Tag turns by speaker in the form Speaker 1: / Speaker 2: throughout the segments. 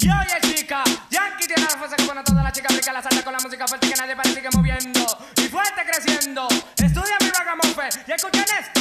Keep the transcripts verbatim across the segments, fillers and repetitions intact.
Speaker 1: Y oye chica, Yankee tiene la fuerza que pone a todas las chicas rica la salta con la música fuerte que nadie para sigue moviendo y fuerte creciendo. Estudia mi ragamuffin y escuchen esto.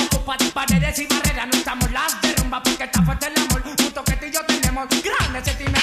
Speaker 2: Paredes y barreras, no estamos las derrumba porque está fuerte el amor. Un toquete y yo tenemos grandes sentimientos.